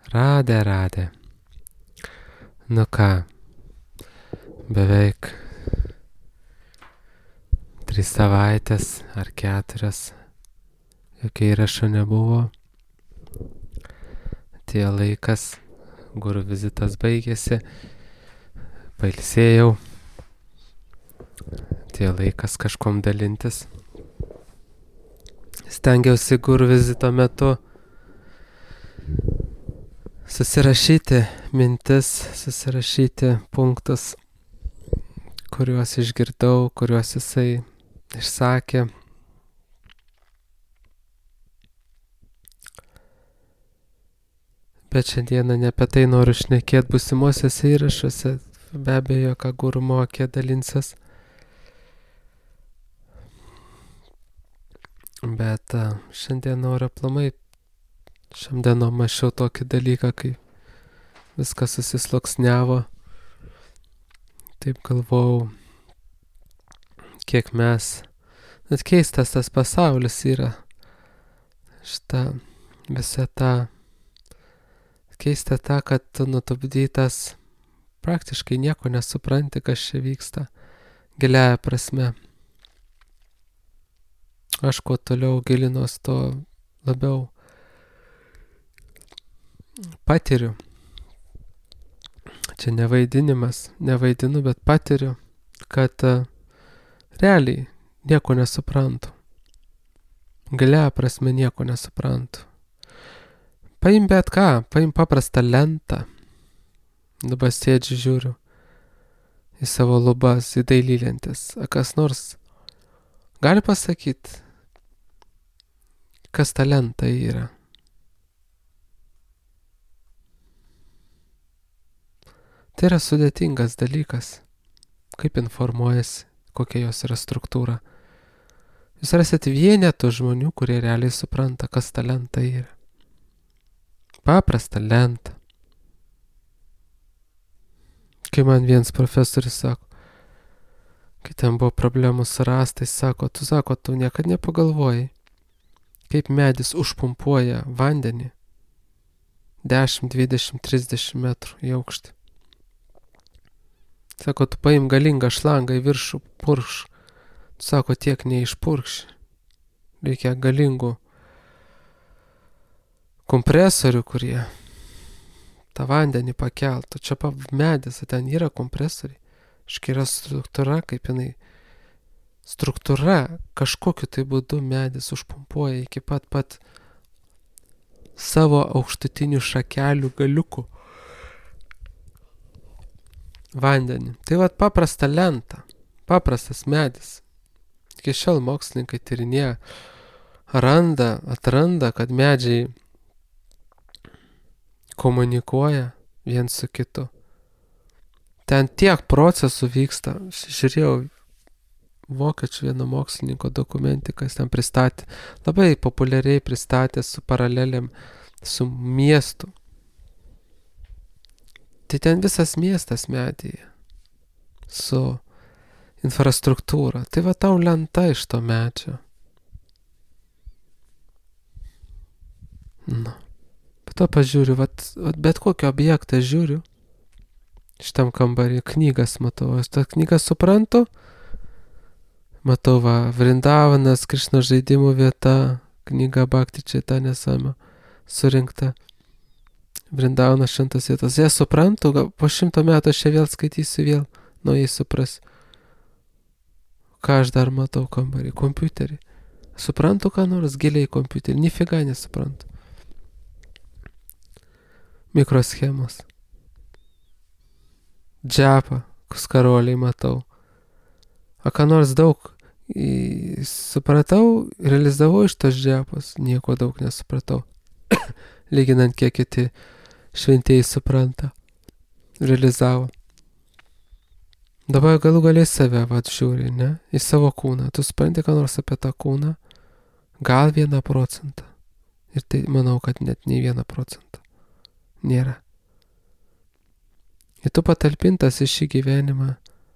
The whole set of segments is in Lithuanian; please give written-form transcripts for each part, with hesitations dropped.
Radė. Nu ką, beveik 3 savaitės ar 4, jokio įrašo nebuvo. Atėjo laikas, guru vizitas baigėsi, pailsėjau. Atėjo laikas kažkom dalintis. Stengiausi guru vizito metu susirašyti mintis, susirašyti punktus, kuriuos išgirdau, kuriuos jisai išsakė. Bet šiandieną ne apie tai noriu šnekėti būsimuosiuose įrašuose, be abejo, ką guru mokė, dalinsis. Bet šiandien noriu aplamai, šiandien mačiau tokį dalyką, kai viskas susisluoksniavo. Taip galvojau, kiek mes, net keistas tas pasaulis yra. Šitą visą tą, keista ta, kad tu nutupdytas, praktiškai nieko nesupranti, kas čia vyksta, giliaja prasme. Aš kuo toliau gilinos, to labiau patiriu. Čia nevaidinu, bet patiriu, kad realiai nieko nesuprantu. Giliaja prasme nieko nesuprantu. Paim bet ką, paim paprastą lentą. Dabar sėdžiu, žiūriu į savo lubas, į dailylentes. Kas nors gali pasakyti, kas ta lenta yra? Tai yra sudėtingas dalykas, kaip informuojasi, kokia jos yra struktūra. Jūs rasit vienetų žmonių, kurie realiai supranta, kas ta lenta yra. Paprasta lenta. Kai man vienas profesorius sako, kai ten buvo problemų su rąstais, sako, tu niekad nepagalvojai, kaip medis užpumpuoja vandenį 10, 20, 30 metrų į aukštį. Sako, tu paim galingą šlangą į viršų, purkš. Sako, tiek neišpurkš. Reikia galingų kompresorių, kurie tą vandenį pakeltų. Čia medis, ten yra kompresoriai. Škia yra struktūra, kaip jinai. Struktūra, kažkokiu tai būdu medis užpumpuoja iki pat savo aukštutinių šakelių galiukų vandenį. Tai vat paprasta lenta, paprastas medis. Iki šiol mokslininkai tyrinėja, atranda, kad medžiai komunikuoja viens su kitu. Ten tiek procesų vyksta. Žiūrėjau vokiečių vieno mokslininko dokumentiką, jis ten pristatė, labai populiariai pristatė su paralelėm su miestu. Tai ten visas miestas medyje su infrastruktūra. Tai va tau lenta iš to medžio. Nu. Bet to pažiūriu, bet kokį objektą žiūriu. Šitam kambarį knygas matau. Aš tą knygą suprantu. Matau Vrindavanas, Krišno žaidimų vieta, knyga Bhakti Chaitanya Sama surinkta. Vrindavanas šventas vietas. Ją suprantu, po 100 metų aš ją vėl skaitysiu, vėl naujai suprasiu. Ką aš dar matau kambarį? Kompiuterį. Suprantu ką nors giliai kompiuterį? Nifiga nesuprantu. Mikroschemos. Džapą, skaroliai matau. A ką nors daug supratau, realizavau iš tos džapos, nieko daug nesupratau. Lyginant kiek kiti šventieji supranta, realizavo. Dabar galų galiai save žiūri, ne? Į savo kūną. Tu supranti ką nors apie tą kūną? Gal 1%. Ir tai manau, kad net nei 1% nėra. Ir tu patalpintas į šį gyvenimą.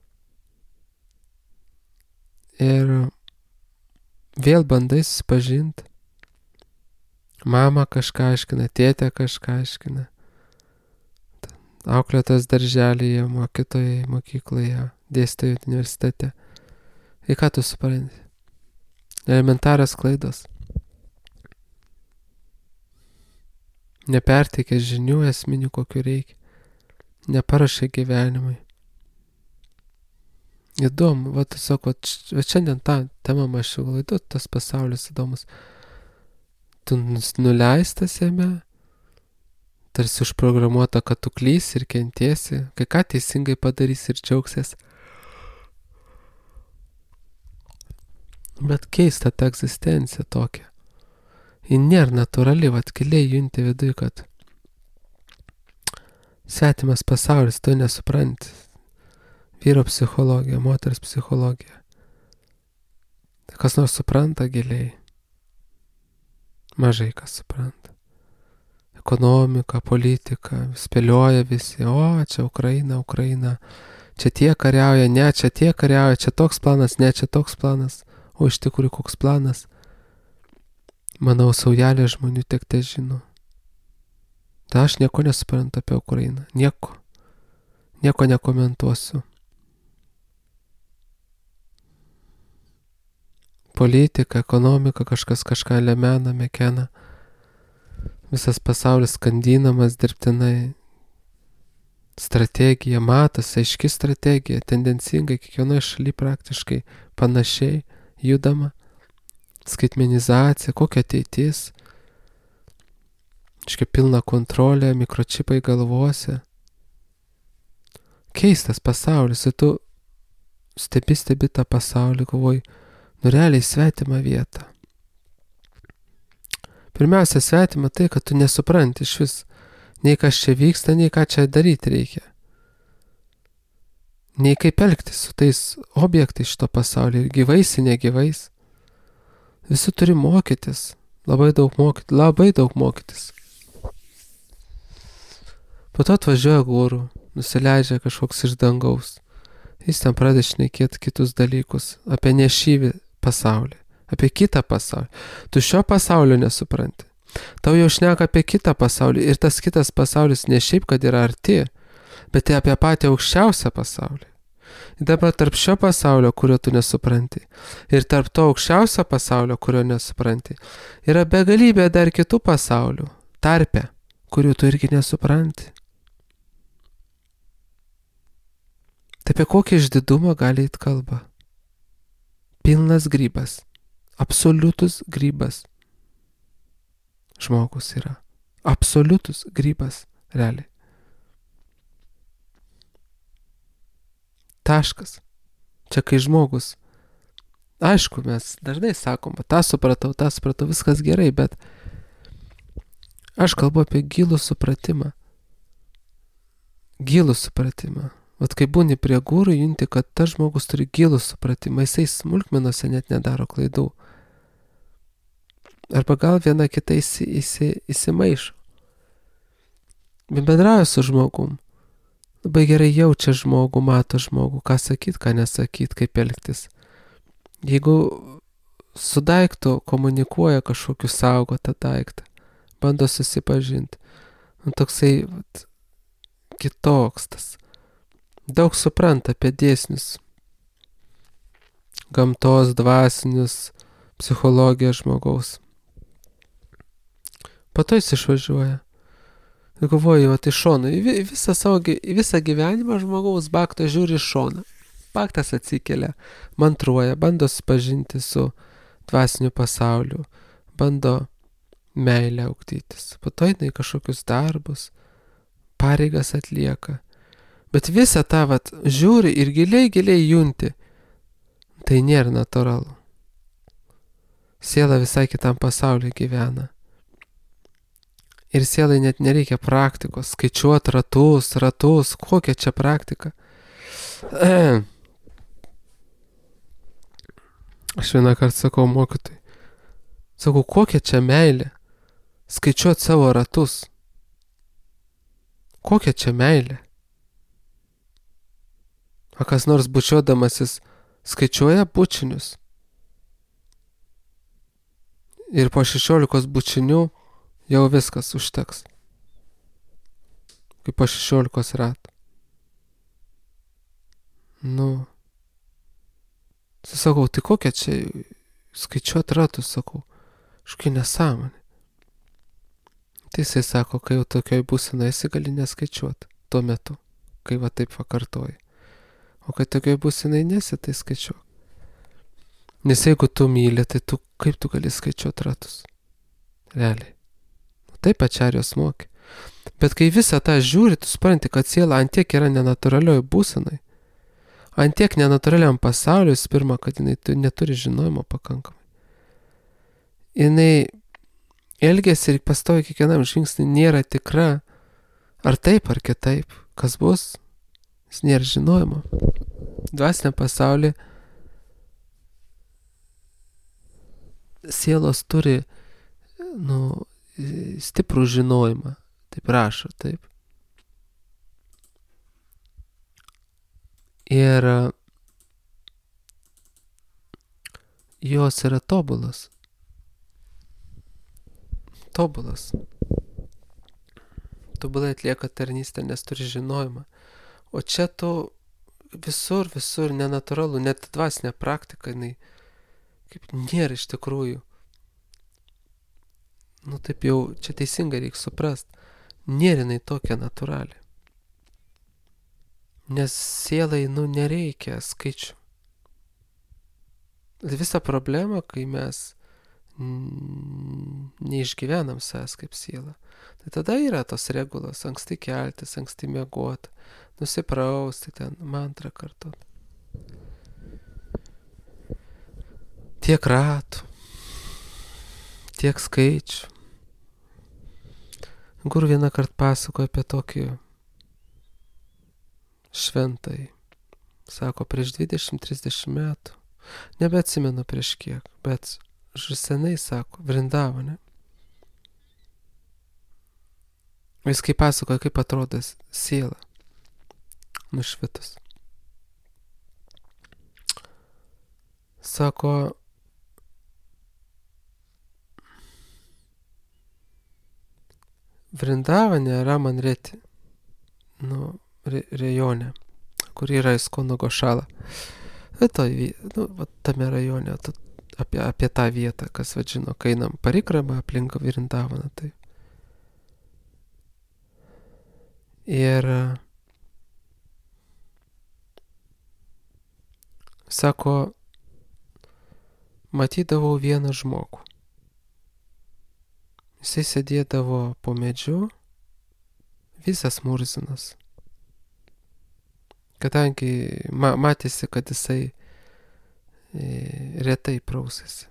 Ir vėl bandai susipažinti. Mama kažką aiškina, tėtė kažką aiškina. auklėtojas darželyje, mokytojai mokykloje, dėstytojai universitete. Ir ką tu supranti? Elementarios klaidos. Neperteikė žinių esminių, kokių reikia. Neparašė gyvenimui. Įdomu, va tiesiog, va šiandien tą temą mašiau, galvoju, tas pasaulis įdomus. Tu nuleistas jame, tarsi užprogramuota, kad tu klysi ir kentiesi, kai ką teisingai padarysi ir džiaugsies. Bet keista ta egzistencija tokia. Ji nėra natūrali, vat giliai junti viduj, kad svetimas pasaulis, tu nesupranti. Vyro psichologija, moters psichologija. Kas nors supranta giliai. Mažai kas supranta. Ekonomika, politika, spėlioja visi, o čia Ukraina, čia tie kariauja, ne, čia tie kariauja, čia toks planas, ne, čia toks planas, o iš tikrųjų koks planas. Manau, saujelė žmonių tik tai žino. Tai aš nieko nesuprantu apie Ukrainą, nieko nekomentuosiu. Politika, ekonomika, kažkas kažką lemena, mekena. Visas pasaulis skandinamas dirbtinai. Strategija, matosi, aiški strategija, tendencingai kiekvienoje šalyje praktiškai panašiai judama. Skaitmenizacija, kokia ateitis. Iškia pilna kontrolė, mikročipai galvose. Keistas pasaulis, ir tu stebi tą pasaulį, galvoji, realiai svetima vieta. Pirmiausia, svetima tai, kad tu nesupranti iš vis, nei kas čia vyksta, nei ką čia daryti reikia. Nei kaip elgtis su tais objektais šito pasaulio, gyvais ir negyvais. Visi turi mokytis, labai daug mokytis. Po to atvažiuoja guru, nusileidžia kažkoks iš dangaus. Jis ten pradeda šnekėti kitus dalykus, apie nešyvį pasaulį, apie kitą pasaulį. Tu šio pasaulio nesupranti. Tau jau šneka apie kitą pasaulį ir tas kitas pasaulis ne šiaip, kad yra arti, bet tai apie patį aukščiausią pasaulį. Ir dabar tarp šio pasaulio, kurio tu nesupranti, ir tarp to aukščiausio pasaulio, kurio nesupranti, yra begalybė dar kitų pasaulių, tarpe, kurių tu irgi nesupranti. Tai apie kokį išdidumą gali eit kalba? Pilnas grybas, absoliutus grybas. Žmogus yra. Absoliutus grybas, realiai. Taškas. Čia kai žmogus. Aišku, mes dažnai sakom, tą supratau, viskas gerai, bet aš kalbu apie gilų supratimą. Vat kai būni prie gurų, junti, kad tas žmogus turi gilų supratimą, jisai smulkmenose net nedaro klaidų. Arba gal viena kita įsimaišo. Bendrauja su žmogum. Labai gerai jaučia žmogų, mato žmogų, ką sakyt, ką nesakyt, kaip elgtis. Jeigu su daiktu komunikuoja kažkokiu saugotą daiktą, bando susipažinti. Toksai kitoks tas. Daug supranta apie dėsnius. Gamtos, dvasinius, psichologiją žmogaus. Po to jis išvažiuoja. Ir galvoju, iš šono, visą gyvenimą žmogaus baktas žiūri iš šoną. Baktas atsikelia, mantruoja, bando susipažinti su dvasiniu pasauliu, bando meilę ugdytis. Po to eina į kažkokius darbus, pareigas atlieka. Bet visą tą žiūri ir giliai junti. Tai nėra natūralu. Siela visai kitam pasauliu gyvena. Ir sielai net nereikia praktikos, skaičiuoti ratus, kokia čia praktika. Aš vieną kartą sakau mokytojui, kokia čia meilė, skaičiuoti savo ratus. Kokia čia meilė? O kas nors bučiuodamasis skaičiuoja bučinius. Ir po 16 bučinių jau viskas užteks. kaip po 16 ratų. Nu, sakau, tai kokia čia skaičiuot ratus, sakau, kažkokia nesąmonė. Tai jisai sako, kai jau tokioj būsenai esi, gali neskaičiuot tuo metu, kai va taip pakartoji. O kai tokioj būsenai nesi, tai skaičiuok. Nes jeigu tu myli, tai kaip tu gali skaičiuot ratus? Realiai. Taip Ačarijos mokė. Bet kai visą tą žiūri, tu supranti, kad siela antiek yra nenatūralioj būsenai. Antiek nenatūraliam pasauliu, pirma, kad jinai neturi žinojimo pakankamai. Jinai elgiasi ir pastovi kiekvienam žingsnį nėra tikra, ar taip, ar kitaip, kas bus, jis nėra žinojimo. Dvasiniam pasauliu sielos turi, stiprų žinojimą, taip rašo, taip. Ir jos yra tobulas. Tobulas. Tobulai atlieka tarnystę, nes turi žinojimą. O čia tu visur nenatūralu, net dvasinė praktika, jinai kaip nėra iš tikrųjų. Taip jau, čia teisingai reikia suprast. Nėra jinai tokia natūrali. Nes sielai, nereikia skaičių. Visa problema, kai mes neišgyvenam savęs kaip siela. Tai tada yra tos regulos, anksti keltis, anksti miegoti, nusiprausti ten, mantrą kartot. Tiek ratų, tiek skaičių. Guru vieną kartą pasakojo apie tokį šventai. Sako, prieš 20-30 metų. Nebeatsimenu prieš kiek, bet senai, sako, Vrindavane. Jis kaip pasakoja, kaip atrodo siela nušvitus. Sako, Vrindavane Ramanreti, rajone, kur yra Iskono Gošala. Tame rajone, apie tą vietą, kas vadžino, kai einam parikramą aplink Vrindavaną. Tai. Ir sako, matydavau vieną žmogų. Jisai sėdėdavo po medžiu, visas murzinas. Kadangi matėsi, kad jisai retai prausėsi.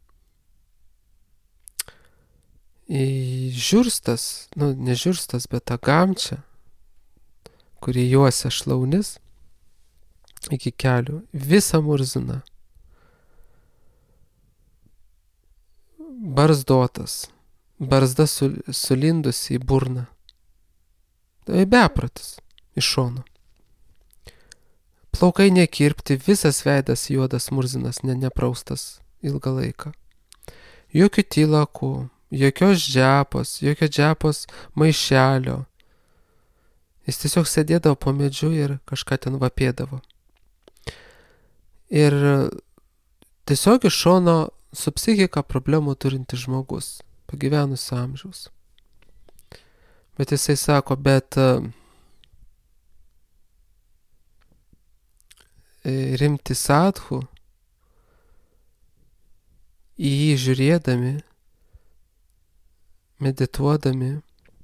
Žiurstas, ne žiurstas, bet ta gamčia, kuri juosia šlaunis iki kelių, visą murziną. Barzdotas, barzda sulindusi į burną. Bepratis iš šono. Plaukai nekirpti, visas veidas juodas murzinas, nepraustas ilgą laiką. Jokių tylakų, jokios džepos maišelio. Jis tiesiog sėdėdavo po medžiu ir kažką ten vapėdavo. Ir tiesiog iš šono su psichika problemų turintis žmogus, pagyvenusio amžiaus. Bet jisai sako, rimti sadhu, į jį žiūrėdami, medituodami,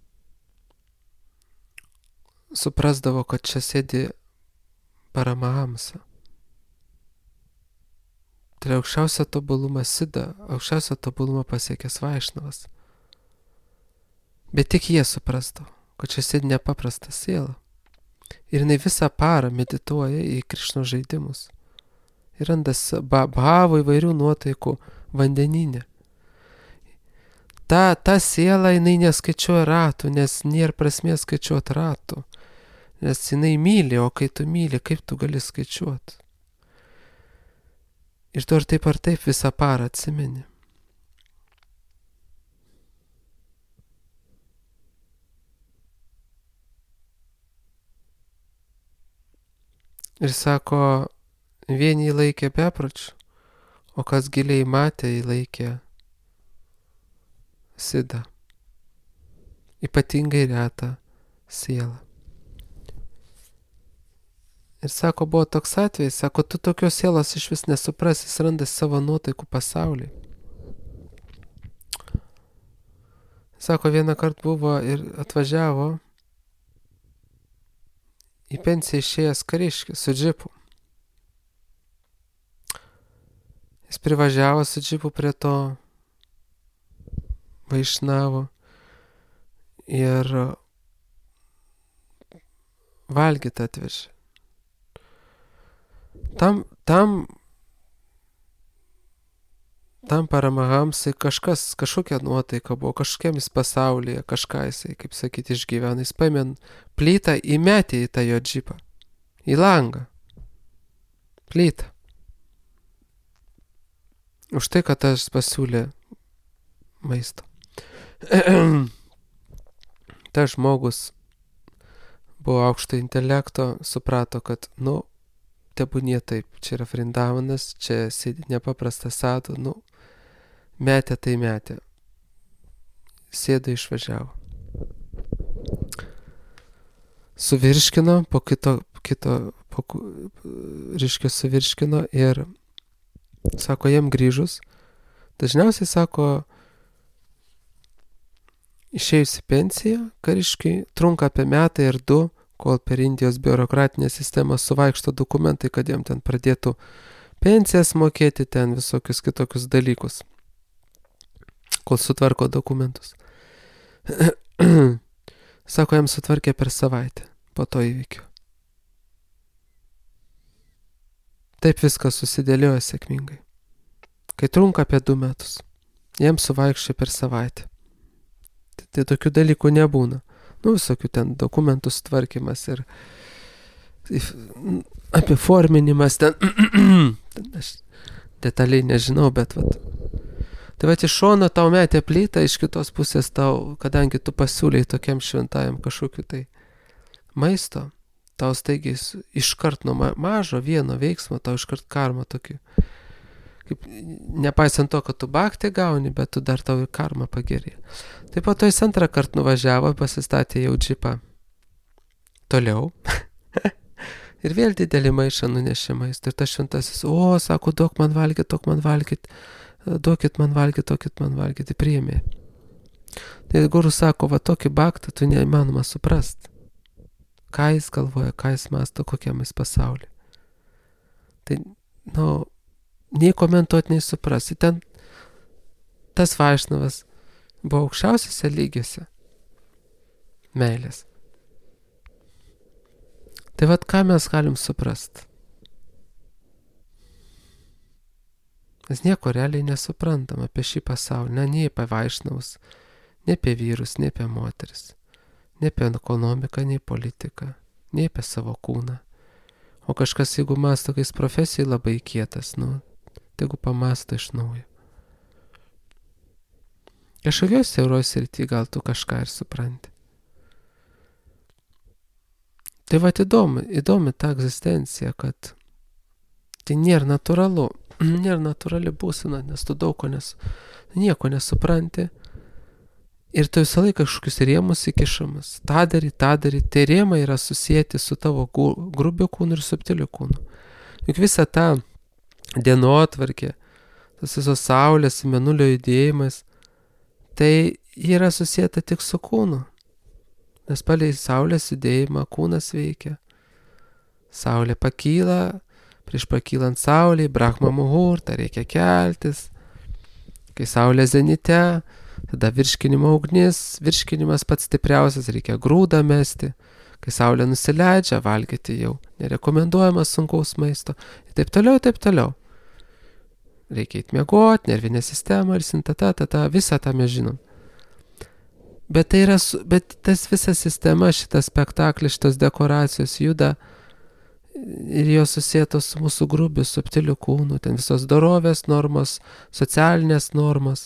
suprasdavo, kad čia sėdi Paramahamsa. Tai aukščiausią tobulumą Siddha, aukščiausią tobulumą pasiekęs Vaišnavas. Bet tik jie suprasdavo, kad čia sėdi nepaprasta siela. Ir jinai visą parą medituoja į Krišnos žaidimus. Ir randas bhavų įvairių nuotaikų vandeninė. Ta siela, jinai neskaičiuoja ratų, nes nėra prasmės skaičiuoti ratų. Nes jinai myli, o kai tu myli, kaip tu gali skaičiuoti? Ir tu ar taip visą parą atsimeni. Ir sako, vieni jį laikė bepročiu, o kas giliai matė, jį laikė sidą. Ypatingai retą sielą. Ir sako, buvo toks atvejis, sako, tu tokios sielos iš vis nesuprasi, jis randa savo nuotaikų pasaulį. Sako, vieną kartą buvo ir atvažiavo į pensiją išėjęs kariškis su džipu. Jis privažiavo su džipu prie to Vaišnavo ir valgyti atvežė. Tam Paramahamsai kažkokia nuotaika buvo, kažkokiam jis pasaulyje, kažką jisai, kaip sakyti, išgyvena. Jis paėmė plytą, įmetė į tą jo džipą, į langą. Plytą. Už tai, kad aš pasiūlė maisto. Tas žmogus buvo aukšto intelekto, suprato, kad, tebūnie taip, čia yra Vrindavanas, čia sėdi nepaprastas sadhu, metė tai metė. Sėdo išvažiavo. Suvirškino, reiškia suvirškino ir, sako, jam grįžus, dažniausiai, sako, išėjus į pensiją, kariškiai trunka apie metą ir 2, kol per Indijos biurokratinę sistemą suvaikšto dokumentai, kad jam ten pradėtų pensijas mokėti, ten visokius kitokius dalykus, kol sutvarko dokumentus. Sako, jam sutvarkė per savaitę po to įvykio. Taip viskas susidėliojo sėkmingai. Kai trunka apie 2 metus, jam suvaikščia per savaitę. Tai tokių dalykų nebūna. Visokių ten dokumentų sutvarkymas ir apiforminimas ten, aš detaliai nežinau, bet Tai iš šono tau metė plytą, iš kitos pusės tau, kadangi tu pasiūlei tokiam šventajam kažkokiu tai maisto, tau staigiai iškart nuo mažo vieno veiksmo, tau iškart karma tokį. Kaip, nepaisant to, kad tu bhaktį gauni, bet tu dar tau ir karma pagerė. Taip pat jis antrą kartą nuvažiavo, pasistatė jau džipą toliau. Ir vėl didelį maišą nunešė maistą. Ir tas šventasis, sako, duok man valgyt, duokit man valgyt, priėmė. Tai guru sako, tokį bhaktą tu neįmanoma suprast. Ką jis galvoja, ką jis mąsto, kokiam jis pasaulį. Tai, nei komentuot, nei suprasti. Ten tas Vaišnavas buvo aukščiausiose lygiuose meilės. Tai ką mes galim suprast? Mes nieko realiai nesuprantam apie šį pasaulį, nei apie Vaišnavus, nei apie vyrus, nei apie moteris, nei apie ekonomiką, nei politiką, nei apie savo kūną. O kažkas, jeigu mąsto, kai jis profesijai labai kietas, tegu pamąsto iš naujo. Kažkokioj siauroj srity gal tu kažką ir supranti. Tai įdomi ta egzistencija, kad tai nėra natūrali būsena, nes tu daug nieko nesupranti ir tu visą laiką kažkokius rėmus įkišamas. Ta daryt, tie rėmai yra susijęti su tavo grubiu kūnu ir subtiliu kūnu. Juk visa ta dienotvarkė, tas visos saulės, mėnulio judėjimas, tai yra susijęta tik su kūnu. Nes palei saulės judėjimą kūnas veikia. Saulė pakyla, prieš pakylant saulei, Brahma muhurta, reikia keltis. Kai saulė zenite, tada virškinimo ugnis, virškinimas pats stipriausias, reikia grūdą mesti. Kai saulė nusileidžia, valgyti jau nerekomenduojamas sunkaus maisto. Ir taip toliau. Reikia eit miegot, nervinė sistema ir visą tą mes žinom. Bet tas visa sistema, šitas spektaklis, šitas dekoracijos juda ir jos susietos su mūsų grubiu, subtiliu kūnu, ten visos dorovės normos, socialinės normos.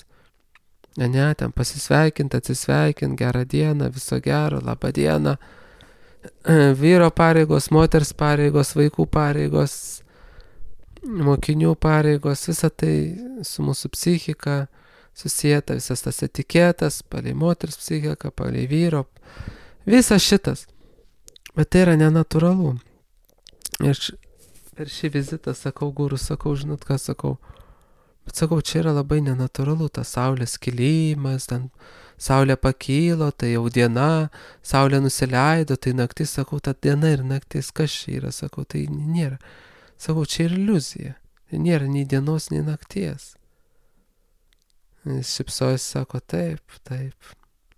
Ten pasisveikint, atsisveikint, gerą dieną, viso gero, labą dieną. vyro pareigos, moters pareigos, vaikų pareigos, mokinių pareigos, visa tai su mūsų psichika susijęta, visas tas etiketas, palei moters psichiką, palei vyro, visas šitas. Bet tai yra nenatūralu. Ir per šį vizitą sakau, guru, sakau, žinot ką sakau, bet sakau, čia yra labai nenatūralu, tas saulės kilimas, ten saulė pakylo, tai jau diena, saulė nusileido, tai naktis, sakau, ta diena ir naktis, kas čia yra, sakau, tai nėra. Sakau, čia yra iliuzija, tai nėra nei dienos, nei nakties. Jis šipsojasi, sako, taip, taip.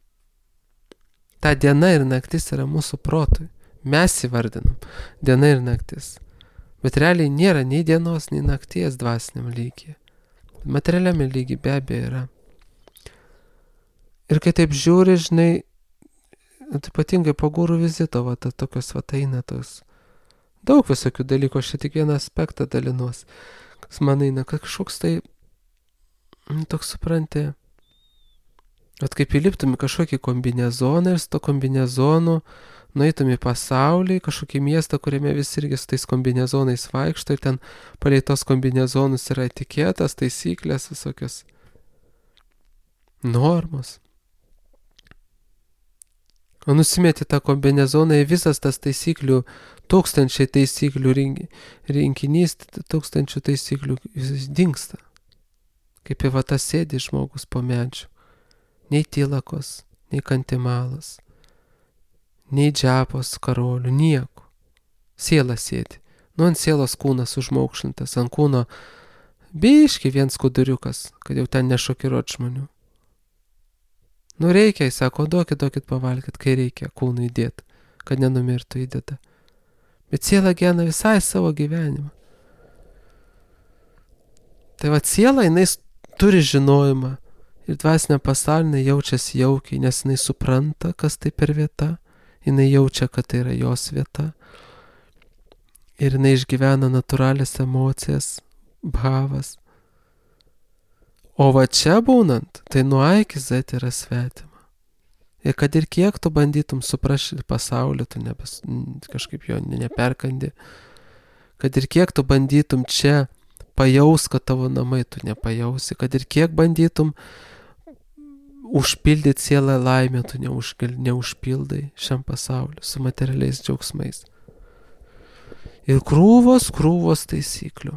Ta diena ir naktis yra mūsų protui. Mes įvardinam diena ir naktis. Bet realiai nėra nei dienos, nei nakties dvasiniam lygyje. Materialiame lygyje be abejo yra. Ir kai taip žiūri, žinai, ypatingai po gurų vizito, tokios eina tos. Daug visokių dalykų, aš čia tik vieną aspektą dalinuos. Kas man eina, kad kažkoks tai, toks supranti, kaip įliptum į kažkokį kombinezoną ir su to kombinezonu nueitum į pasaulį, kažkokį miestą, kuriame visi irgi su tais kombinezonais vaikšto ir ten palei tos kombinezonus yra etiketas, taisyklės, visokios normos. O nusimeti tą kombinezoną į visas tas taisyklių, tūkstančiai taisyklių rinkinys, tūkstančių taisyklių dingsta. Kaip į vatą sėdi žmogus po medžiu. Nei tylakos, nei kantimalas, nei džiapos karolių, nieko. Siela sėdi. Ant sielos kūnas užmaukšlintas, ant kūno biški vien skuduriukas, kad jau ten nešokiruot žmonių. Reikia, jis sako, duokit pavalgyt, kai reikia kūnui įdėti, kad nenumirtų įdėta. Bet siela gyvena visai savo gyvenimą. Tai siela, jinai turi žinojimą ir dvasinė pasaulinė jaučiasi jaukiai, nes jinai supranta, kas tai per vieta. Jinai jaučia, kad tai yra jos vieta. Ir jinai išgyvena natūralias emocijas, bhavas. O čia būnant, tai nuo A iki Z yra svetima. Ir kad ir kiek tu bandytum suprasti pasaulį, tu kažkaip jo neperkandi. Kad ir kiek tu bandytum čia pajaus, kad tavo namai tu nepajausi. Kad ir kiek bandytum užpildyti sielą laimę, tu neužpildai šiam pasauliu su materialiais džiaugsmais. Ir krūvos taisyklių.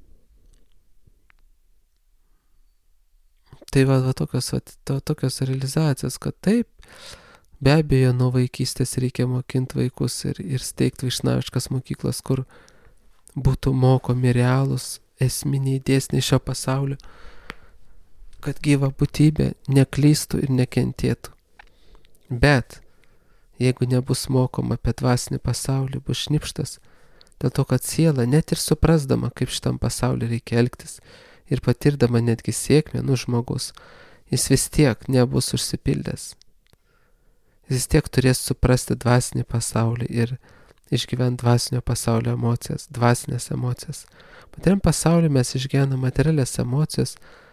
Tai tokios realizacijos, kad taip, be abejo, nuo vaikystės reikia mokinti vaikus ir steigti vaišnaviškas mokyklas, kur būtų mokomi realūs esminiai dėsniai šio pasaulio, kad gyva būtybė neklystų ir nekentėtų. Bet jeigu nebus mokoma apie dvasinį pasaulį, bus šnipštas, dėl to, kad siela, net ir suprasdama, kaip šitam pasauliu reikia elgtis ir patirdama netgi sėkmę, žmogus, jis vis tiek nebus užsipildęs. Jis vis tiek turės suprasti dvasinį pasaulį ir išgyventi dvasinio pasaulio emocijas, dvasinės emocijas. Materialiam pasauliu mes išgyvename materialias emocijas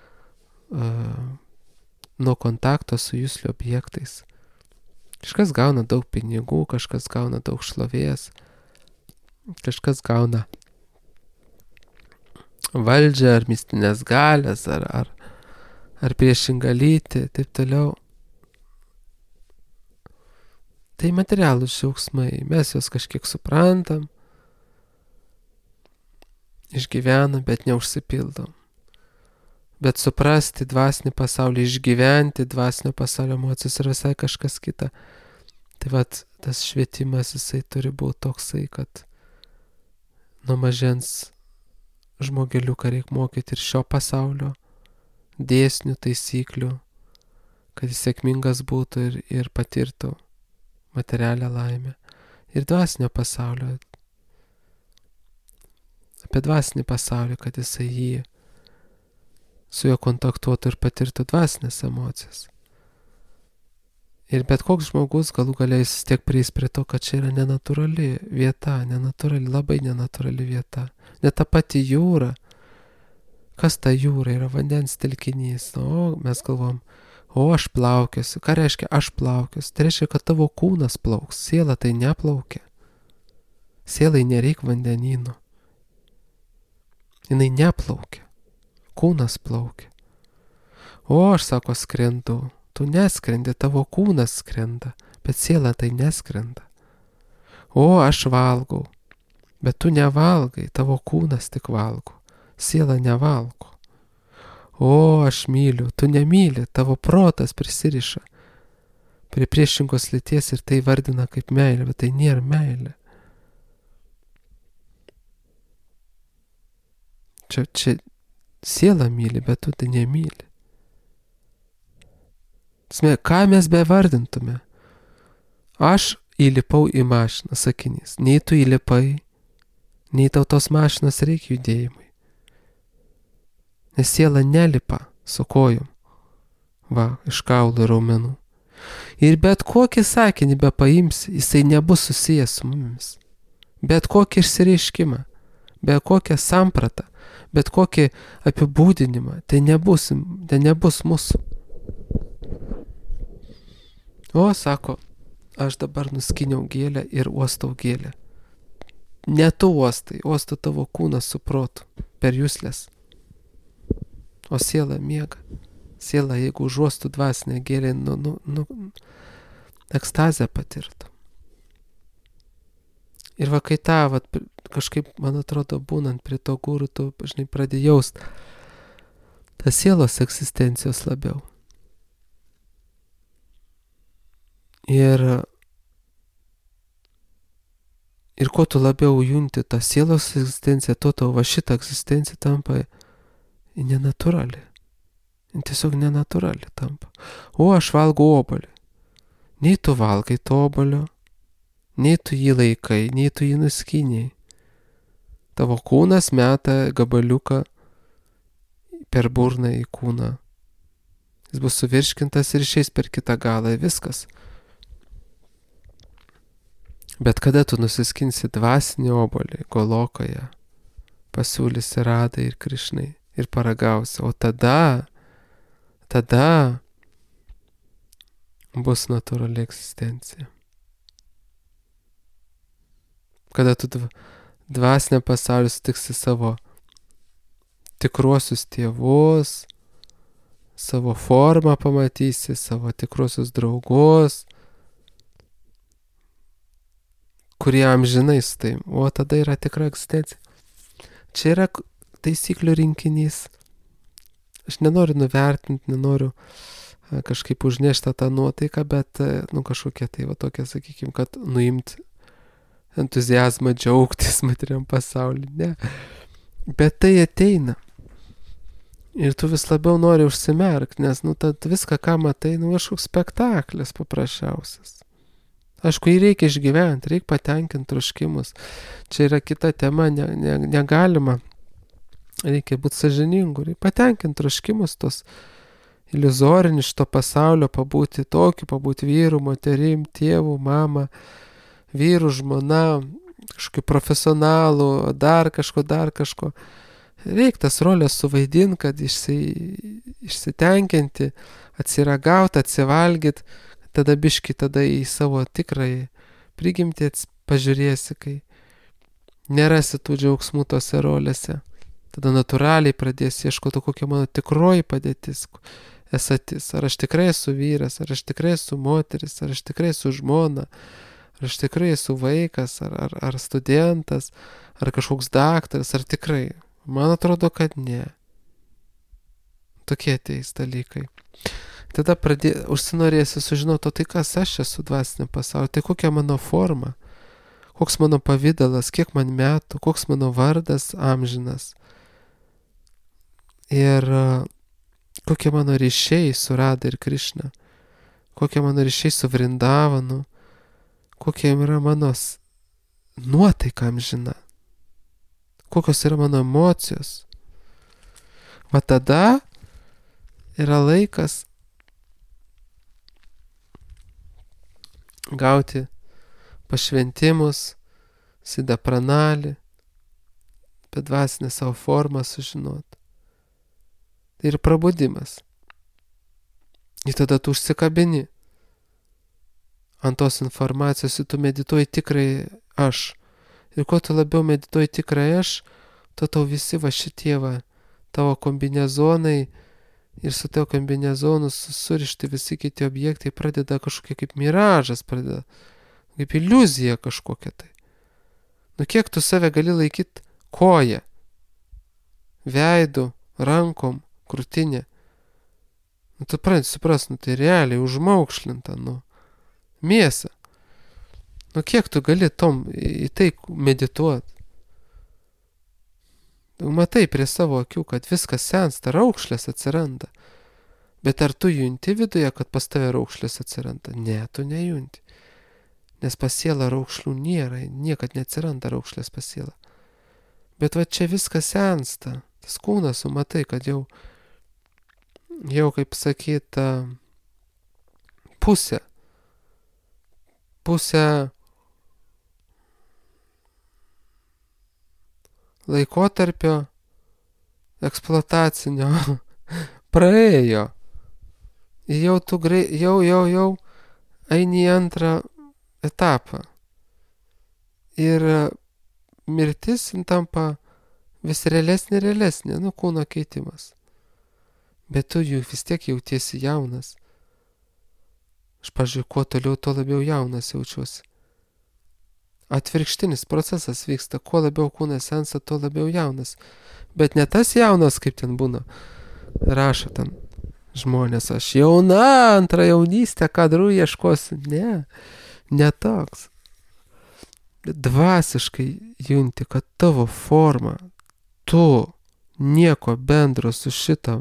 nuo kontakto su juslių objektais. Kažkas gauna daug pinigų, kažkas gauna daug šlovės, kažkas gauna valdžią ar mistinės galės, ar priešingą lytį, taip toliau. Tai materialūs džiaugsmai, mes juos kažkiek suprantam, išgyvenam, bet neužsipildom. Bet suprasti dvasinį pasaulį, išgyventi dvasinio pasaulio emocijas yra visai kažkas kita. Tai tas švietimas, jisai turi būti toksai, kad nuo mažens žmogeliuką reikia mokyti ir šio pasaulio dėsnių, taisyklių, kad jis sėkmingas būtų ir patirtų materialią laimę. Ir dvasinio pasaulio, apie dvasinį pasaulį, kad jisai jį su juo kontaktuotų ir patirtų dvasinės emocijas. Ir bet koks žmogus galų galiais tiek prieis prie to, kad čia yra nenatūrali vieta, labai nenatūrali vieta. Net ta pati jūra. Kas ta jūra? Yra vandens telkinys. O mes galvom, O aš plaukiosiu. Ką reiškia aš plaukiosiu? Tai reiškia, kad tavo kūnas plauks. Siela tai neplaukia. Sielai nereik vandenyno. Jinai neplaukia. Kūnas plaukia. O aš, sako, skrendu. Tu neskrendi, tavo kūnas skrenda, bet siela tai neskrenda. O aš valgau. Bet tu nevalgai, tavo kūnas tik valgo. Siela nevalgo. O aš myliu, tu nemyli, tavo protas prisiriša prie priešingos lyties ir tai vardina kaip meilė, bet tai nėra meilė. Čia siela myli, bet tu tai nemyli. Ką mes bevardintume? Aš įlipau į mašiną, sakinys. Nei tu įlipai, nei tau tos mašinos reikia judėjimui. Nes siela nelipa su kojom. Va, iš kaulų ir raumenų. Ir bet kokį sakinį be paimsi, jisai nebus susijęs su mumis. Bet kokį išsireiškimą, bet kokią sampratą, bet kokį apibūdinimą, tai nebus mūsų. O, sako, aš dabar nuskiniau gėlę ir uostau gėlę. Ne tu uostai, uostu tavo kūnas su protu, per juslės. O siela miega. Siela, jeigu užuostų dvasinę gėlę, ekstazę patirtų. Ir va, kai kažkaip, man atrodo, būnant prie to gūrų, tu, žinai, pradėjai jaust tą sielos egzistencijos labiau. Ir kuo tu labiau junti tą sielos egzistenciją, tuo tau va šitą egzistenciją tampa nenatūrali. Tiesiog nenatūrali tampa. O aš valgau obuolį. Nei tu valgai to obuolio, nei tu jį laikai, nei tu jį nuskynei. Tavo kūnas meta gabaliuką per burną į kūną. Jis bus suvirškintas ir išeis per kitą galą. Viskas. Bet kada tu nusiskinsi dvasinį obuolį Golokoje, pasiūlysi Radai ir Krišnai ir paragausi, o tada bus natūrali egzistencija. Kada tu dvasinę pasaulį sutiksi savo tikruosius tėvus, savo formą pamatysi, savo tikruosius draugus, kurie amžinai su tai, o tada yra tikra egzistencija. Čia yra taisyklių rinkinys. Aš nenoriu nuvertinti, nenoriu kažkaip užnešti tą nuotaiką, bet kažkokia tai va tokia, sakykime, kad nuimti entuziazmą, džiaugtis materiam pasauliu. Ne. Bet tai ateina. Ir tu vis labiau nori užsimerkti, nes tad viską, ką matai, kažkoks spektaklis paprasčiausias. Aišku, jį reikia išgyventi, reikia patenkinti troškimus. Čia yra kita tema, negalima. Reikia būti sąžiningu, reikia patenkinti troškimus tos iliuzorinis šito pasaulio, pabūti vyru, moterim, tėvu, mama, vyru, žmona, kažkokiu profesionalu, dar kažko. Reikia tas rolės suvaidinti, kad išsitenkinti, atsiragauti, atsivalgyti, tada biški į savo tikrąjį prigimtį pažiūrėsi, kai nerasi tų džiaugsmų tose rolėse. Tada natūraliai pradėsi ieškoti, kokia mano tikroji padėtis, esatis. Ar aš tikrai esu vyras, ar aš tikrai esu moteris, ar aš tikrai esu žmona, ar aš tikrai esu vaikas, ar studentas, ar kažkoks daktaras, ar tikrai. Man atrodo, kad ne. Tokie ateis dalykai. Tada užsinorėsi sužinoti, tai kas aš esu dvasinė pasaulio, tai kokia mano forma, koks mano pavidalas, kiek man metų, koks mano vardas amžinas. Ir kokie mano ryšiai su Rada ir Krišna, kokie mano ryšiai su Vrindavanu, kokia yra mano nuotaika amžina, kokios yra mano emocijos. Va tada yra laikas gauti pašventimus, siddha pranalį, apie dvasinę savo formą sužinoti. Tai ir prabudimas. Ir tada tu užsikabini ant tos informacijos ir tu medituoji tikrai aš. Ir kuo tu labiau medituoji tikrai aš, to tau visi va šitie va, tavo kombinezonai ir su tavo kombinezonu surišti visi kiti objektai pradeda kažkokie kaip miražas, pradeda kaip iliuzija kažkokia tai. Nu kiek tu save gali laikyti koja, veidu, rankom, krūtinė. Nu tu pradedi suprast, nu tai realiai užmaukšlinta, nu, mėsa. Nu kiek tu gali į tai medituoti? Matai prie savo akių, kad viskas sensta, raukšlės atsiranda. Bet ar tu junti viduje, kad pas tave raukšlės atsiranda? Ne, tu nejunti. Nes pas sielą raukšlių nėra, niekad neatsiranda raukšlės pas sielą. Bet va čia viskas sensta. Tas kūnas, matai, kad jau kaip sakyt, pusė laikotarpio eksploatacinio praėjo. Jau tu jau eini į antrą etapą. Ir mirtis tampa vis realesnė, nu kūno keitimas. Bet tu jau vis tiek jautiesi jaunas. Aš, pavyzdžiui, kuo toliau, tuo labiau jaunas jaučiuosi. Atvirkštinis procesas vyksta, kuo labiau kūnas sensta, tuo labiau jaunas. Bet ne tas jaunas, kaip ten būna, rašo ten žmonės, aš jauna, antrą jaunystę, kadrų ieškosiu. Ne toks. Dvasiškai junti, kad tavo forma, tu nieko bendro su šito,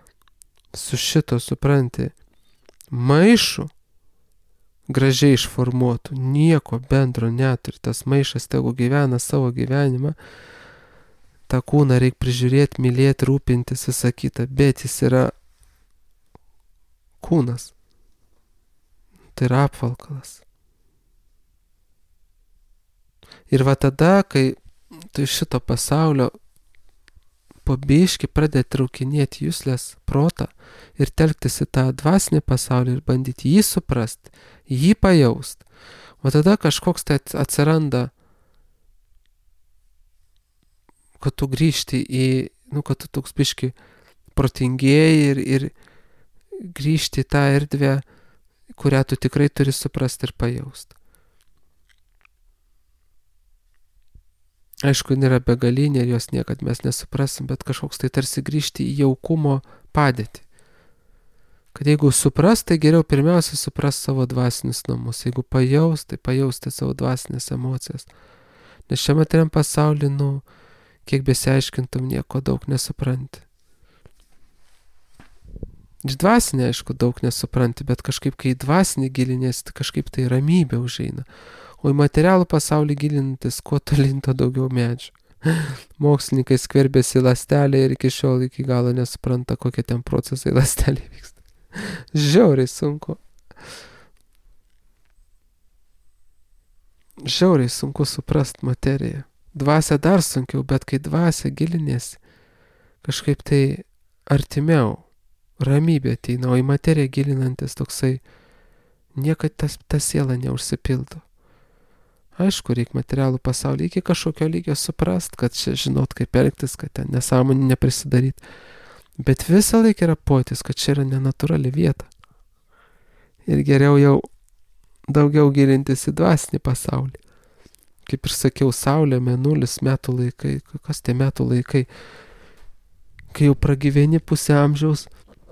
supranti, maišu, gražiai išformuotų, nieko bendro neturi, tas maišas tegu gyvena savo gyvenimą, tą kūną reikia prižiūrėti, mylėti, rūpintis, visą kitą, bet jis yra kūnas, tai yra apvalkalas. Ir va tada, kai tu iš šito pasaulio po biškį pradedi traukinėti juslės protą ir telktis į tą dvasinį pasaulį ir bandyti jį suprasti, jį pajaust. O tada kažkoks tai atsiranda, kad tu grįžti kad tu toks biškį protingėjai ir grįžti į tą erdvę, kurią tu tikrai turi suprasti ir pajaust. Aišku, nėra begalinė ir jos niekad mes nesuprasim, bet kažkoks tai tarsi grįžti į jaukumo padėtį. Kad jeigu supras, tai geriau pirmiausia supras savo dvasinius namus. Jeigu pajaus, tai pajausti savo dvasinės emocijas. Nes šiame materiam pasaulyje, kiek besiaiškintum, nieko daug nesupranti. Iš dvasinė, aišku, daug nesupranti, bet kažkaip, kai dvasinį gilinės, tai kažkaip tai ramybė užeina. O į materialų pasaulį gilinantis, kuo tolyn, to daugiau medžių. Mokslininkai skverbėsi į ląstelę ir iki šiol iki galo nesupranta, kokie ten procesai ląstelė vyksta. Žiauriai sunku suprast materiją. Dvasia dar sunkiau, bet kai dvasia gilinėsi, kažkaip tai artimiau, ramybė ateina, o į materiją gilinantis toksai, niekad ta siela neužsipildo. Aišku, reikia materialų pasaulį iki kažkokio lygio suprast, kad čia žinot, kaip elgtis, kad ten nesąmonį neprisidaryt. Bet visą laiką yra pojūtis, kad čia yra nenatūrali vieta. Ir geriau jau daugiau gilintis į dvasinį pasaulį. Kaip ir sakiau, saulė, mėnulis, metų laikai. Kas tie metų laikai? Kai jau pragyveni pusę amžiaus,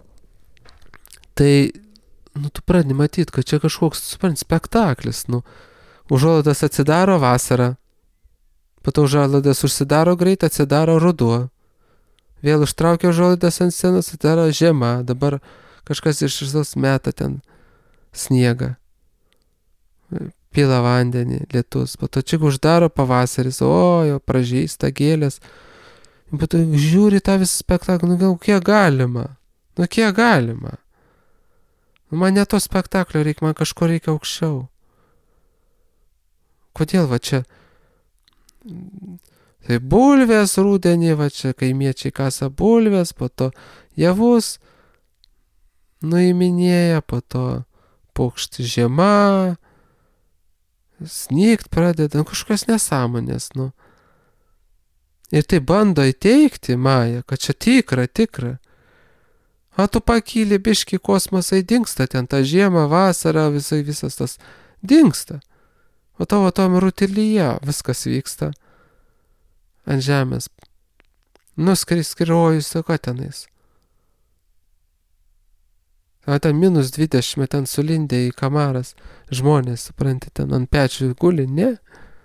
tai, tu pradedi matyti, kad čia kažkoks, spektaklis, Užuolaidas atsidaro vasarą, po to užuolaidas užsidaro greit, atsidaro ruduo. Vėl užtraukia užuolaidas ant scenos, atsidaro žiema, dabar kažkas iš žalos meta ten sniegą, pila vandenį, lietus, po to čia uždaro pavasaris, jau pražysta gėlės. Ir po to žiūri tą visą spektaklį, kiek galima. Man ne to spektaklio reikia, man kažko reikia aukščiau. Kodėl va čia? Tai bulvės rudenį, va čia kaimiečiai kasa bulvės, po to javus, nuiminėja, po to paukšti žiema, snygt pradeda, kažkokios nesąmonės, nu. Ir tai bando įteikti Maja, kad čia tikra. A tu pakyli biški kosmosai dingsta, ten tą žiemą, vasarą, visas tas dingsta. O tavo tom rutilyje viskas vyksta ant žemės. Nuskirojus, ką tenais. O ten -20, ten sulindė į kamaras žmonės, supranti, ten ant pečių guli, ne?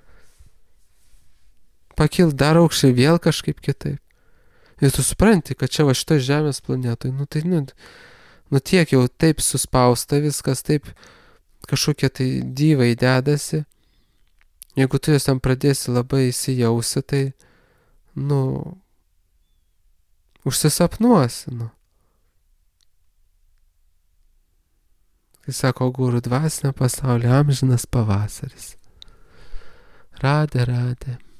Pakil dar aukščiau vėl kažkaip kitaip. Ir tu supranti, kad čia va šitoj žemės planetoj, nu tiek jau taip suspausta viskas, taip kažkokie tai dyvai dedasi. Jeigu tu jos ten pradėsi labai įsijausi, tai, užsisapnuosi, Kai sako guru, dvasinio pasaulio amžinas pavasaris. Radė.